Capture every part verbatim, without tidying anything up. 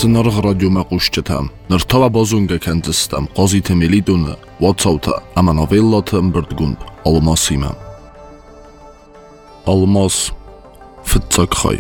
Scenariq radioма qushchitam, nirtava bozunga kanzistam, qozite meliduna, watsauta, ama novellata birdgund, almosima. Almos, fitzakhay.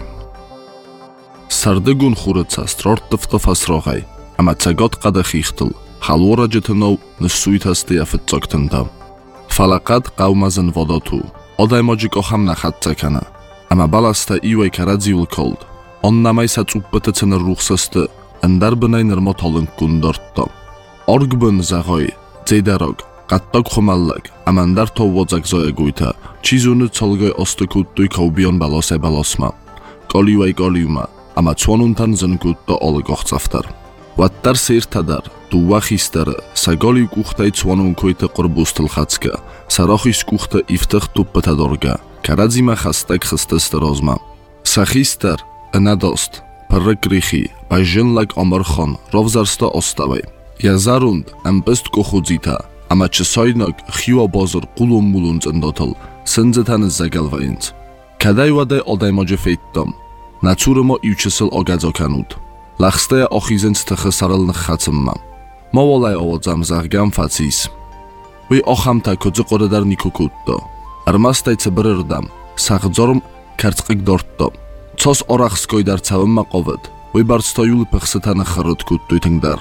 Sardigun khuritsast, rortifta fasraghay, ama tsagat qada khixtil, halora jitnov, nissuitasti ya fitsaktanda. Falaqat qawmazin vodatu, odaymojik oham naxatsakana, ama balasta iway karadziul kold. Annamay satsuppetetsen ruxsaste, andar benainer motalın gundortta. Orgbun zagay, zeydarog, qattak xumallag, amandar tovvozak zoyaguita, chizunu tsolgay ostukuttuy kaubion balose balosma. Qoliway qoliuma, ama tswanuntan zingutta olgoxtsaftar. Wattar seirtadar, duwa xistar, sagoli kuxtay tswanun koyte qurbustil xatska, saraxis kuxta iftix tuppetadorga, karadzima xastak xistest rozma. Saxistar, Nadost, Paragrihi, Bajinlag Omarkhan, Rovzarsta Ostavay. Yazarund, Ambest Kohudzita, ama Chesoynog, Hiwa Bozor, Kulum Mulunz endotal, Senzetan Zagalvains. Kadajwade odajmodzie feittam, Naturmo iuchesil ogadzokanut. Lachsteja ochizens techesaralnych chacemma. Mawolaj owodzam zargam facis. Wy ochamta kodzokoredar nikukutto. Armastaj cebrerdam, sachdzorm kartsqik dortto. Цос орахской дар цавма qovat, wy barstoyul pexsetan kharot kutto tingdar.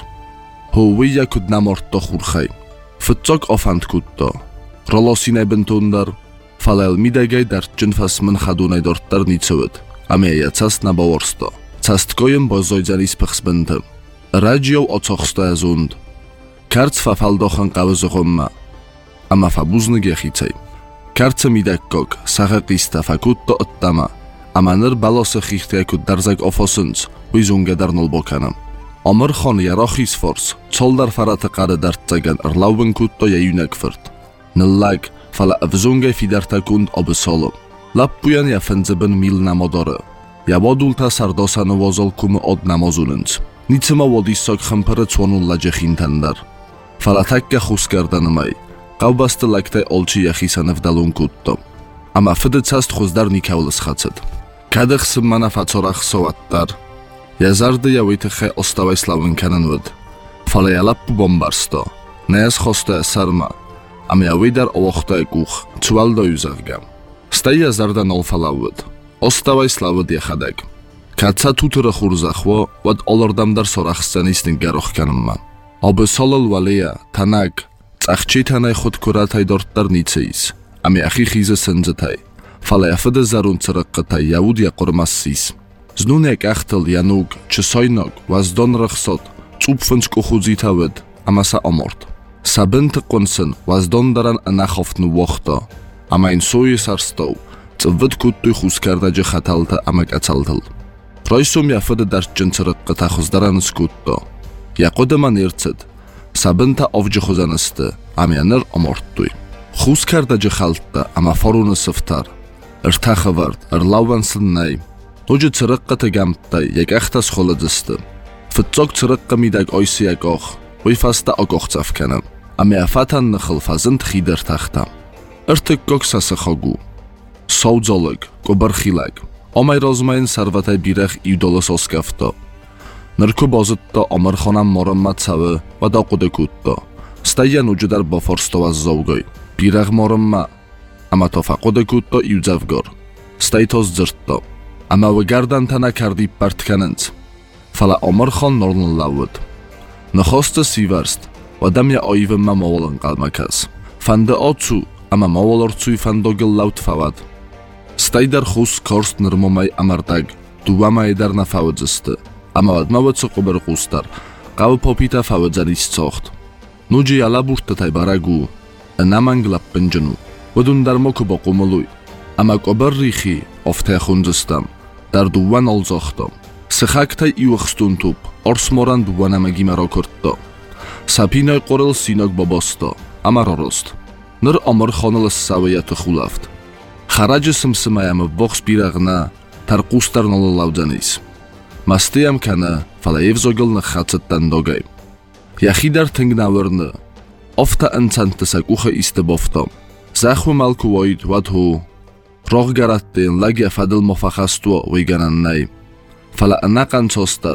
Ho wy yakud namorto khurkhay. Fitsok ofant kutto. Rolosine bentundar, falel midagay dar jinfas min khadunay dorttar nitsewet. Ameya cas nabaworsto. Castkoyem bozoyzanis pexsbentem. Radio ocoxsto azund. Karts fafaldokhan qawzogomma. Ama fabuzne gexitsay. Karts midakkok, sagaqista fakutto ottama. Amanır balası xixtiyakud darzak ofosunc, uyzunga darnol bokanam. Amir Khan yaraxis fors, çoldar farata qara dartzagan arlaubin kutto yayunak firt. Nillag, fala avzunga fidartakund abisolom. Lappuyan ya fenzibin mil namadare. Yabadulta sardosanu vazal kumu od namazununc. Nitsima wadissak xampara tswanun lajexintandar. Fala takka xuskardanimay. Qawbasti laktay olchi yaxisanif dalun kutto. Ama fiditsast xuzdar nikawlis xatsad. Kadix simmana facorach sowattar. Yazardy ja wytyche ostawaj slawin kananwyd. Fale ja lappu bombarsto. Neas choste sarma. Am ja wydar ołochta e kuch. Cualdo yuzargam. Staj yazarda nol falawyd. Ostawaj slawyd jechadek. Katsa tutura churzachwo, wad olordamdar sorach scenistin garoch kananma. Oby solol waleja, tanak, cachczytanaj chod kurataj dortar niceis. Am ja chichize senzetaj. Fala yafide zarun tsirqqatay yawud yaqurmassis. Znunek axtel yanug, chesoynog, wazdon raxsot, tsupfens kuchudzitawed, amasa amort. Sabint qonsen, wazdon daran anakhofnu woxta, ama in soye sarstow, tsvit kuttu khuskardaje khatalta amak atsaltal. Roysum yafide darchin tsirqqata khuzdaran skutto. Yaqudaman irtsid, sabinta ovji khuzaniste, amyanir amorttuy. Khuskardaje khaltta, ama forunu siftar. Irtaxavard, irlawan sinnay. Uji tsiriqqata gamttay, yak axtas xoladzisty. Fitsok tsiriqqa midag oysi yak och, uyfasta ogoxtsafkanam. Ame afatan nixil fazint xider taxta. Irtikkok sasixogu. Sowdzolig, gobarxilag. Omay rozmayin sarvatay biraq iwdolos oskafto. Nirku bozitto Amir Khanam morammat savi va daquda kutto. Stayan ujidar baforsto az zawgoy. Biraq moramma. Ama tofaqoda kutto iwzavgor. Staytos zirtto. Ama wigardan tana kardib partkanins. Fala Amir Khan nornul lawud. Nakhosta sivarst. Wadamya oyvimma mawolin qalmakas. Fanda otsu, ama mawolortsuy fandogil laut fawad. Staydar khus korst nirmomay amardag. Duwamay dar nafawdzisty. Ama wadmawetsu quber qustar. Qaw popita fawdzanis tsocht. Nuji alaburta tay baragu. Anamang lappinjinu. ودون در مکو با قملوی. اما قبر ریخی افته خونزستم. در دوان آلزاختم. سخاکتای ایوخستون توب. ارس موران دوان امگی مرا کرد. سپینای قرل سیناک باباستا. اما راست. نر Amir Khanil سویت خولافت. خراج سمسمایم بخش بیرغنا ترقوستر نال لاودانیس. مستیم کنه فلایف زوگل نخاتت دنداگای. یخی در تنگ نورنه. افته انسان تسکوخ استبافتم. زخم مالکو واید ودهو راه گراتین لگه فدل مفخستو ویگنن نای فلا انقن چاستر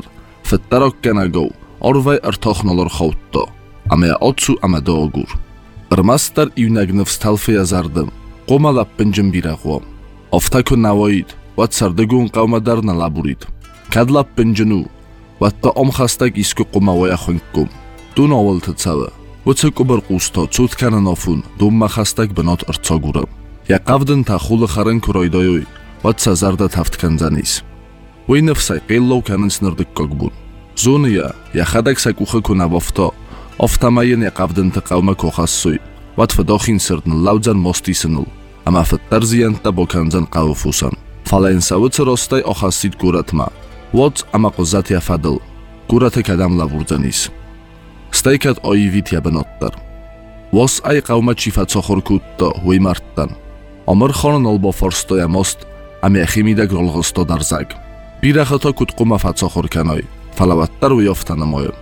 Fettarokkenago, orvay artochnolor xovtto, amea otsu amadogur. Irmastar ivnagnivs talfe yazardim, qomalab pinjim birag'vom. Oftaku navoid, vat sardagun qavmadarna laburid. Kadlab pinjinu, vatta omxastag isku qomavoya xunkum. Dun oval titsava, vutsak uber qusto, tsutkananofun, dumma xastag benot artsoguram. Yaqavdin ta khulu kharan kuroydoyoy, vat sazarda taftkanzanis. Winefsay qillow kanins nirdikkogmun. Zuniya, yaxadak sakuxa kunavofto, oftamayen yaqavdin ta qawma koxassuy, vat fadokhin sirdn lawdzan mostisinul, ama fettarzianta bokanzan qawfusan. Falensavutsa rostay oxassid kuratma, vot ama qozat yafadil, kurate kadam lavurzanis. Staykat oivit yabenottar. Vos ay qawma chifatsokhor kutto, huimarttan. Amr khonon olbo forstoya most, ame ximidag rolghosto darzag. Biraxato kutquma fatsokhor kanoy, falavattar uyoftanimoyim.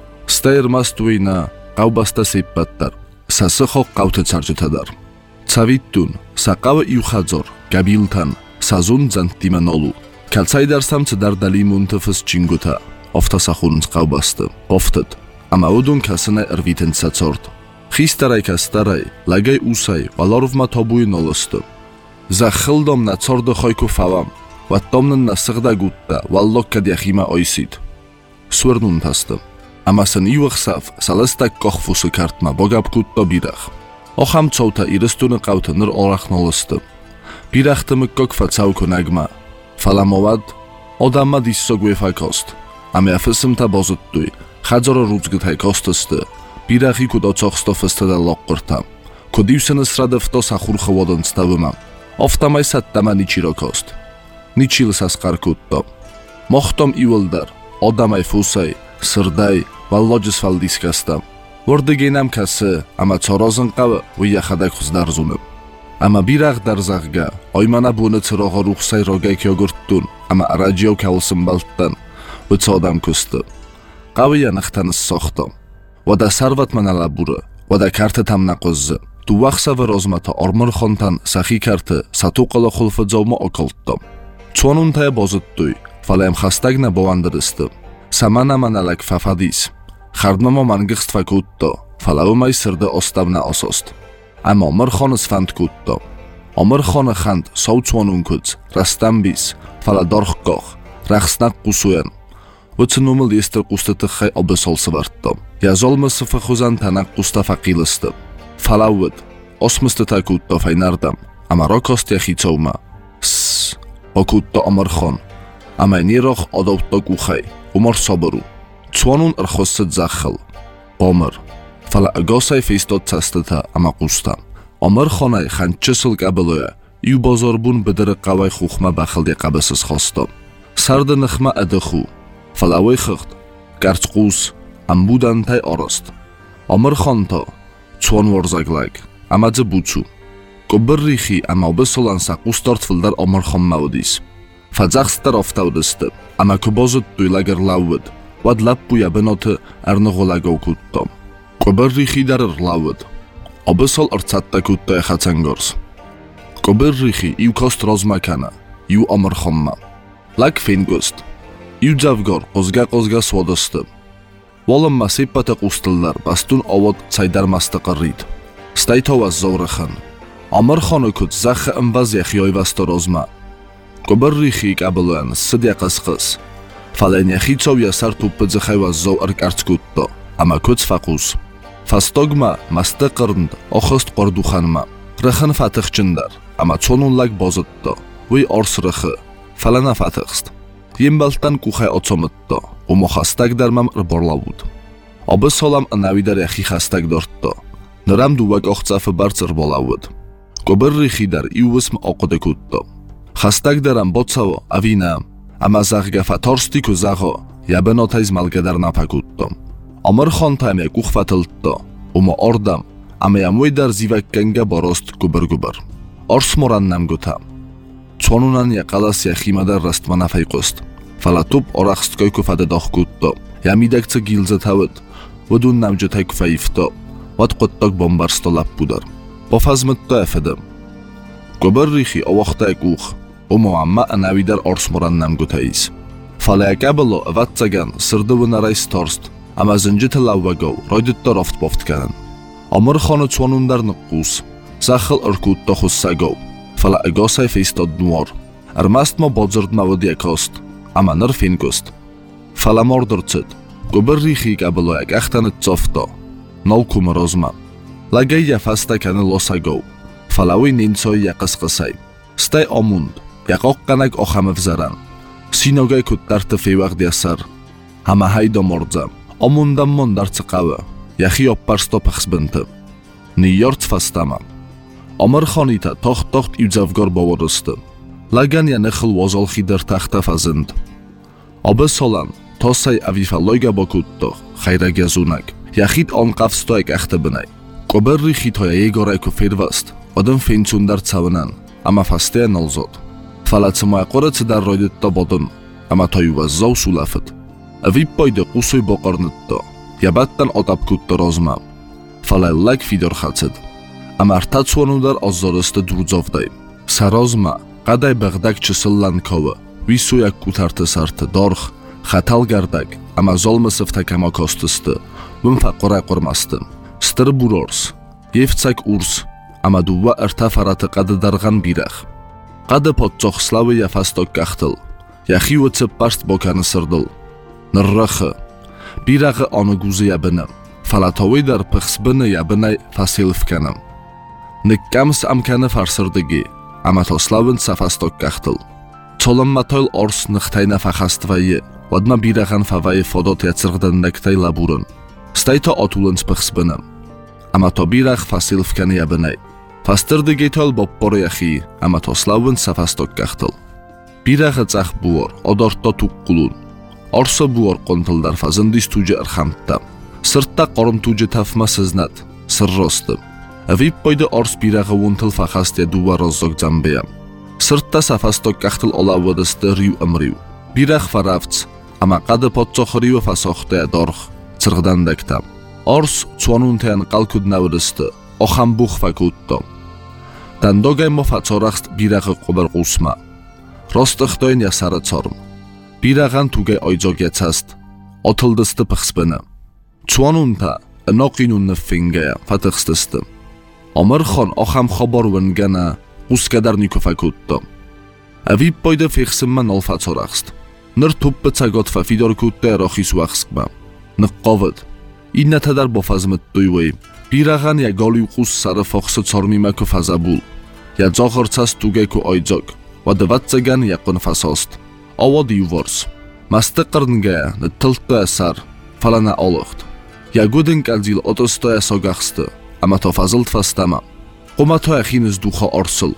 Stayr mastuina, qawbasta sippattar, sasixo qawte tsarjutadar. Tsavittun, saqav iuxadzor, gabiltan, sazun zantimanolu. Kaltsaydarsam tsidardali muntafis chinguta, oftasakhunns qawbasta, oftat, ama udun kasina irviten tsatsort. Xistaray kastaray, lagay usay, valorvma tobuy nolostu. Zakhildom na tsordo khoyku favam, vattomnin na sigda gutta, vallokkad yaxima oysid. Swernun tastam. Amasan iuxsaf, salastak kokhfusu kartma, bogab kutto birach. Oxam tsovta iristuni qawta nir orach nolostu. Biraxtimi kokfatsaw kunagma. Falamovad, odamma dissogwefakost. Ame afisimta bozuttuy, khadzoro rudzgitay kostosti. Biraxi kudocoxstofista da loqqirtam. Kudivsinisradifto sakhurxa vodonstavimam. Oftamay sattama nichirokost. Nichil sasqarkutto. Moxtom ivildar, odamay fusay, sirday, vallojis valdiskastam. Vordigenam kasi, ama tsorozin qavi, uyaxadak xuzdarzunim. Ama birax darzagga, oymana buni tsiroga ruxsay rogak yogurttun, ama radio kavlsim balttan, utsa odam kusti. Qavi yanaqtanis soxtom. Vada sarvat manalabura, vada karta tam naqozzi. Tu vaqsa va rozmata ormir xontan saxi karta satuqala xulfadzovma okolttom. Tsonun taya bozittuy, falayam xastagna bovandiristim. Samana manalak fafadis. Xardmama mangixst fakutto, falavumay sirda ostavna osost. Ama omir xoni sfand kutto. Omir xoni xand sov tsonun kuts, rastambis, faladorxkox, raxsnaq qusuyan. Vutsinumil yester qustatixay obisol svarttom. Yazolma sifixuzan tanak qusta faqilistib. Falawid, osmista takutto faynardam, ama rokost yaxitsovma. Sss, okutto omirxon. Ama nirox odovtto kuxay, umor sobiru. Tsonun irxossid zaxil. Omir. Fala agosay feistot tsastita ama qustam. Omirxonay xanchisil qabiloya, iu bozorbun bidiri qaway xuxma baxildi qabisiz xostom. Sarda nixma adixu. Falaway xiqt, garchqus, ambudantay orost. Omirxonto, tson vorzaglag, amadzi buchu. Kubirrixi ama obisolan saqustort fildar omirxon maudis. Fadzaxstar oftavdistim, ama kubozit duylagar lavvid, vad lappuya benoti arnig'olagov kuttom. Kubirrixi darir lavvid, obisol irtsatta kutto yaxatsangors. Kubirrixi iu kost rozmakana, iu omirxonma. Lak fengust. Iu javgor qozga qozga svodistim. Volimma sippata qustillar bastun ovod saydarmasta qarrid. Staytovas zovrixin. Omirxoni kut zaxi imbaz yaxyoyvasta rozma. Kubirrixi qabilan sidya qisqis. Falayn yaxitsov yasar tuppidzi xayvaz zov irkartskutto. Ama kuts faqus. Fastogma masta qirnd oxist qorduxanma. Rixin fatixchindar. Ama tsonunlag bozitto. Uy orsrixi. Falana fatixst. Yimbaltan kuxay otsomitto, umo xastag darmam irborlavud. Obisolam navidar yaxi xastag dortto. Niram duvak oxtsafi barts irbolavud. Kubirrixi dar iuvism oqida kutto. Xastag daram botsavo avinam, ama zaxga fatorsti ku zaxo, yabenotayz malgadar napakuttom. Omirxon tayme kuch fatiltto, umo ordam, ama yamuy dar zivakkanga borost kubir-gubir. Ors morannam gutam. Tsonunan yaqalas yaximadar rastmana fayqost. Falatup oraxstkoy kufade doxkutto. Yamidakca gilza tawid. Vudun namjatay kufayifto. Vat qottok bombarsto lappudar. Bofazmitto efedim. Kubirrixi ovoxtay kuch. Umo amma anavidar ors morannam gutayis. Falakabelo vatsagan sırdivınaray storst, ama zinjiti lavvagov royditto roft boftkanan. Amr xonu tswanundar nuqqus, zakhil irkutto xussagov, fala agosay feistod nuor, armastmo bodzırdma vodiakost, ama nir finkost. Fala mordurtsid, gubirrihi gabelo yak achtanit zofto, nol kumarozma. Lagaya fasta kani losagov, falawi ninsoy yaqisqisay, stay omund, yaqoqqanag oxamivzaran. Sinogay kuttarti fevaqd yasar, hama haydo mordzam, omundam mondar tsiqavi, yaxi yopparsto pixsbinti. Niyort fastama. Amr xonita toxt toxt ivzavgor bovoristi. Lagan yana xil vozol xidir taxta fazind. Obi solan, tosay avifa loyga bokutto, xayragazunak, yaxit onqavstoyk axtabinay. Qoberri xitoya yegoray ku firvast, odin fensundar tsavinan, ama faste nolzod. Falatsmoya qoratsi dar royditto bodun, ama toyuvazzov sulafit. Avippoyde qusuy boqornitto, yabattan otap kutto rozmam. Falallak fidor xatsid. Amartat suanudar ozzoristi drudzovday. Sarozma, qaday bag'dak chisillan kovi, visuyak kutarti sarti dorx, xatal gardak, ama zolmisifta kamakostisti, vimfa qoray qormastim. Stir burors, yevtsak urs, ama duva irtafarati qadidarg'an birax. Qadi potsoq slavi yafastok qaxtil, yaxi utsib parst bokani sirdil. Nirraxi, birag'i onuguzi yabinam, falatovi dar pixsbini yabinay fasilfkanam. Nikkams amkani farsirdigi, ama toslavin safastok qaxtil. Çolanmatoyl ors nixtayna faxastvayi, wadma birag'an favayi fodot yatsirg'dan naktay laburun. Stayto otulins pixsbinam, ama to biragʼ fasilfkani yabinay. Fastirdigi tol boppor yaxi, ama toslavin safastok qaxtil. Birag'i tsaq buor, odorto tuqqulun. Orsa buor qontildar fazindis tuji irxamttam. Sirtta qorim tuji tafma siznat, sirrostim. Avippoyde ors birag'i wuntil faxastya duva rozzok zambeyam. Sirtta safastok qaxtil olavodisti riu amriu. Biragʼ faravts, ama qadi potsoq riu fasoxtaya dorx, tsirg'dan daktam. Ors tswanuntayan qalkud navristi, oxam bux fakuttom. Dandogay mo fatsoraxt birag'i qober qusma. Rostixtoyn yasari tsorm. Birag'an tugay oyjog yatsast, otildisti pixsbini. Tswanunta, inoqinunni fingaya, fatixstistim. Amr xon oxam xobor vingana, quskadar nikufakuttom. Avippoyde fixsimma nol fatsoraxt. Nir tuppi cagot fa fidor kutte roxis waxskmam. Niqqovid, innatadar bofazmit duyvay. Birag'an ya goli qus sari foxsi tsormima ku fazabul. Ya zoxortsas tugay ku oyjog, va dvatsagan yaqin fasost. Avod yuvors. Mastiqirnga nitiltto asar, falana oloxt. Ya gudin kalzil otosto asogaqsti, ama to fazilt fastama. Qomato axiniz duxa orsil.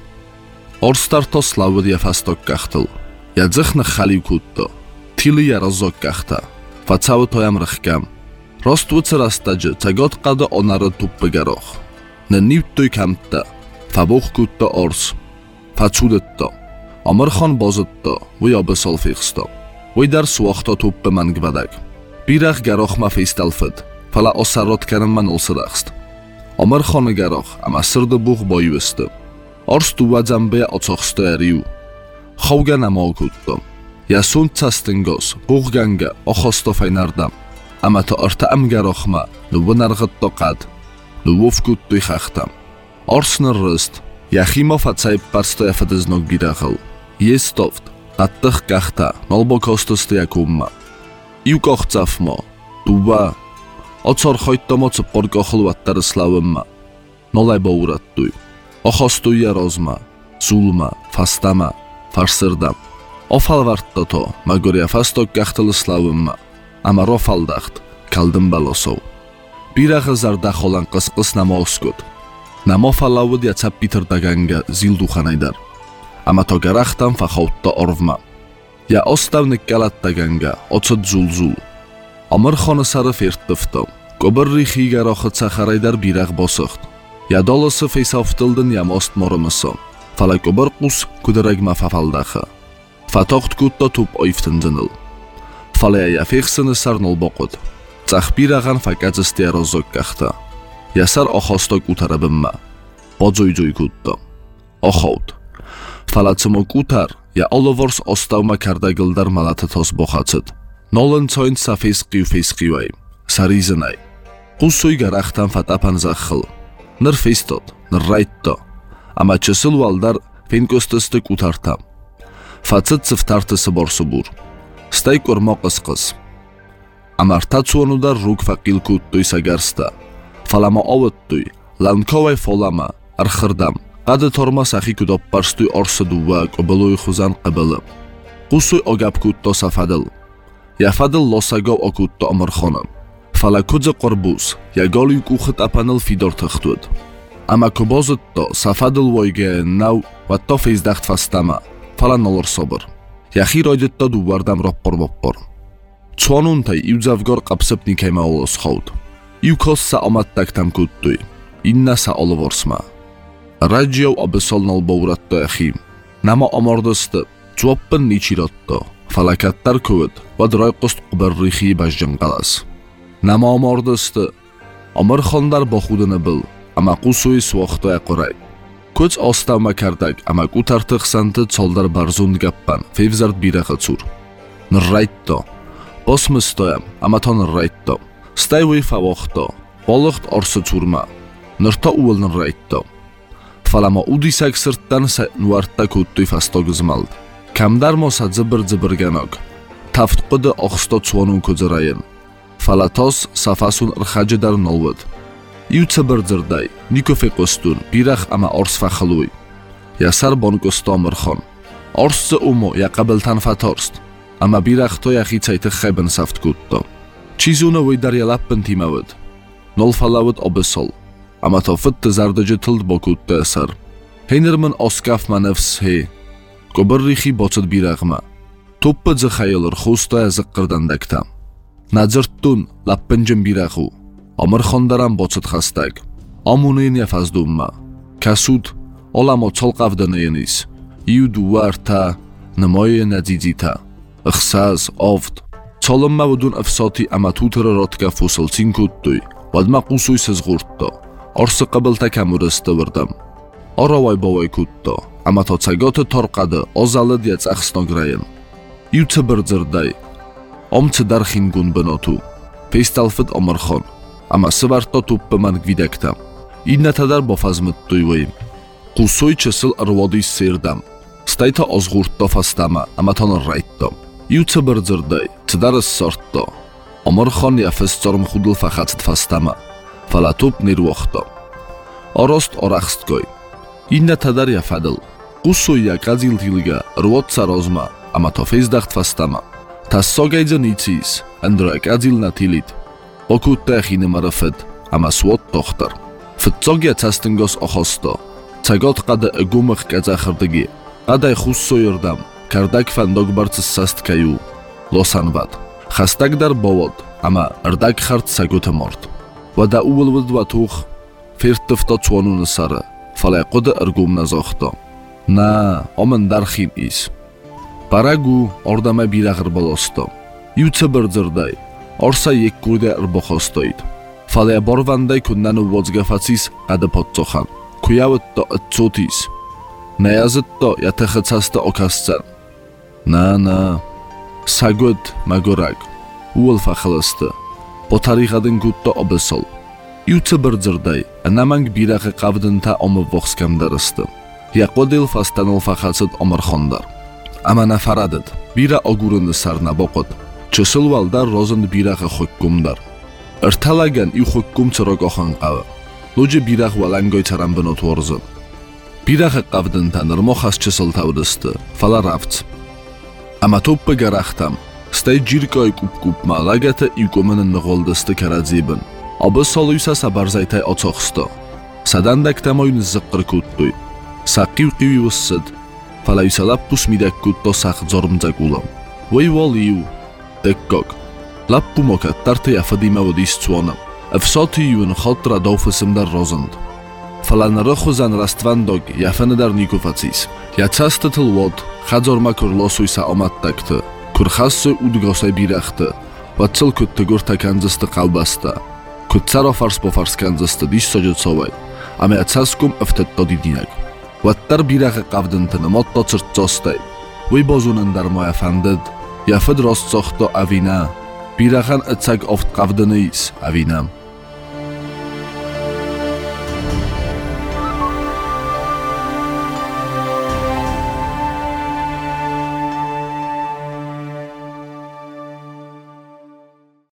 Orstar to slavud ya fastok qaxtil. Ya dzixni xali kutto. Tili ya rozok qaxta. Fatsavu toyam rixkam. Rost utsirastaji cagot qadi onari tuppi garox. Ne nivttoy kamtta. Fabuq kutto ors. Fatsuditto. Amr xon bozitto. Vuyo bisol fixsto. Vuydar suoxto tuppi mangvadak. Biragʼ garoxma feistalfid. Fala osarotkanim man ulsiraxt. Amr xoni garox, ama sirdi bug' boyvisti. Ors duva zambeya otsoqsto eriu. Xovga namo kuttom. Yasun tsastingos, bug' ganga, oxosto faynardam. Ama to ortaam garoxma, nuvu narg'itto qad. Nuvu fkuttoy xaxtam. Ors nirrist, yaximo fatsayib parsto yafadiznog birag'il. Yestoft, qattix qaxta, nolbokostosti yakumma. Iukoxtsafmo, duva, otsor xoyttomo tsipqorkoxil vattari slavimma. Nolay bourattuy. Oxostuya rozma, zulma, fastama, farsirdam. Ofalvartto to, magorya fastok qaxtili slavimma. Ama rofaldaxt, kaldim balosov. Birag'i zarda xolan qisqis namo oskut. Namo falavud yatsab bitirdaganga zilduxanaydar. Ama to garaxtan faxovtto orvma. Ya ostav nikkalatdaganga otsod zulzul. Amr xoni sari ferttiftom. Qoberri xigaroxi tsaxaraydar biragʼ bosixt. Ya dolosi feysavtildin yam ost morimisom. Fala qober qus kudiragma fafaldaxa. Fatoxt kutto tup oyftinzinil. Falaya ya fexsini sarnol boqud. Tsax birag'an fakazistia rozok qaxta. Yasar oxostok utarabimma. Bozoyjoy kutto. Oxovt. Falatsimo kutar, یا آلوورس استاوما کردگل در ملت تاس بخاتد. نولن تاین سفیس قیو فیس قیوی. سریزنای. قوسوی گرختم فتاپن زخل. نر فیستاد. نر رایتا. اما چسل والدر فینکستست کوتارتام. فاتت سفتارت سبارسو بور. ستای کرما قسقس. امارتا چونو در روک فقیل کود توی سگرستا. فلاما آوت توی. لانکاوی فلاما. ارخردم. قد ترما سخی کداب برستوی آرس دوواک و بلوی خوزن قبلم. قوسوی آگاب کود تا سفدل. یا فدل لاسگاو آکود تا امرخانم. فلا کدز قربوز. یا گالی کوخت اپنل فیدار تختود. اما کبازت تا سفدل وایگه نو و تا فیزدخت فستما. فلا نلر صبر. یا خیر آیدت تا دوواردم را پر بپر. چوانون تای ایو زفگار قبسب نیکیمه آلاس خود. ایو کاس سا آمد تکتم کود توی. این نسا آلوارسما. راجیو آبسال نال باورت تا اخیم. نما آماردست. جوابن نیچیرات تا. فلکت در کود. و درای قست قبر ریخی باش جنگلاس. نما آماردست. امر خاندر با خود نبل. اما قوسوی سواختا اقرای. کچ آستاما کردگ. اما کو ترتخ سنت چالدر برزوند گپن. فیفزرد بیرخ چور. نرایت تا. باس مستایم. اما تا نرایت تا. ستایوی فواختا. بالخت آرس چورما. نرتا اول نرایت تا. فلما اودی سگ سرطن سا نوارتا کود فستا گزمالد. کم در ما سا زبر زبر گناگ. تفت قد آخستا چوانون کجراین. فلاتاس سفاسون ارخاج در نالود. ایو چبر زردای. نیکو فقستون. بیرخ اما آرس فخلوی. یا سر بانگستا مرخان. آرس زا اومو یا قبل تن فتارست. اما بیرخ تا یخی چایت خیبن سفت کود تا. چیزونه وی در یلپن تیمود. نال فلاود آبسال. اما تا فت زردجه تلد با کود تا اثر. هینر من آسکاف ما نفس هی. گبر ریخی باچد بیرغما. توپ زا خیالر خوستا از قردندکتم. نجرتون لپنجم بیرغو. امر خاندرم باچد خستگ. آمونین یفزدوم ما. کسود علما چلقف دنینیس. ایو دوار تا نمای ندیدی تا. اخساز آفد. چالم ما ودون افساتی اما توتر راتگا فوسل چین کود توی. ودما قوسوی سزغورد تا. آرس قبل تا کمورسته وردم. آراوای باوای کود تا. اما تا چگات تارقاده آزالد یاц اخسناگراین. ایو چه برزردای. ام چه درخین گون بناتو. پیستالفت امرخان. اما سوارتا توپ به من گویدکتم. این نتدر با فزمت دویویم. قوسوی چسل اروادی سیردم. ستای تا ازغورد تا فستما. اما تا نرایت تا. ایو چه برزردای. چه در السارت تا. امرخان یا فستارم خودل فخطت فستما. فلا توپ نیروختا. آراست آرخست گوی. این نتدر یا فدل. قوسوی یا قزیل تیلگا رواد سرازما. اما تا فیزدخت فستما. تا ساگایجا نیچیز. اندرا قزیل نتیلید. با کود تاخین مرفد. اما سواد دختر. فتزاگیا تستنگاس آخاستا. چگات قد اگومخ گزا خردگی. قد خوز سویردم. کردک فنداگ برچ سست کیو. لاسنواد. خستگ در باود. اما اردک خرد سگوت مرد. و دا اول ود و توخ فرتفتا چوانون سره. فلا قد ارگوم نزاختا. نه آمن درخین ایس. پرگو اردم بیرغر بلاستا. یو چه برزردای. آرسا یک گرده اربخواستاید. فلا باروندای کندن و وزگفتیس قد پادچاخن. کویاوت تا اتچوتیس. نیازت تا یا تختصست اکستن. نه نه. سگود مگرگ. اول فخلسته. با تاریخدن گود تا آبسال. ایو چه برزردای. نمانگ بیرغ قبدن تا آم وخس کم درسته. یا قدیل فستنال فخلست آمر خاندر. اما نفردد. بیرا آگورند سر نباقد. چسل والدر رازند بیرغ خوکگم در. ارتلاگن ایو خوکگم چراغ آخان قوه. لوج بیرغ ولنگای چرم بنات ورزن. بیرغ قبدن تا نرما خست چسل تاودسته. فلا رفت. اما توپ بگرختم. ستای جیرکای کوب کوب ما لگت ایو گمن نغالدسته کرد زیبن. آب سالویسا سبرزایتای آچاخستا. سدندک تماین زقر کود دوی. ساقیو قیوی وسد. فلایسا لپوس میدک کود تا سخت زارم زگولم. وی والیو. دکاگ. لپو ماکت ترتی افدیمه و دیست چوانم. افساتی یون خاطر دافسم در رازند. فلا نرخو زن رستونداگ یفن در نیکو فتیس. یا چست تلواد خزار ما کرلاسویسا آمد تکته. کرخص اودگاسای بیرخته. و چل کد تگور تکنزست قلبسته. کد سرا فرس با فرس کنزسته دیش ساجد ساوای. اما اتساسکم افتد دادی دینگ. و تر بیرخ قفدن تنمات تا چرت جاستای. Вуй бозунан дар мояфандид, яфид ростсохто авина, бирахан ицак офт қавдинис авинам.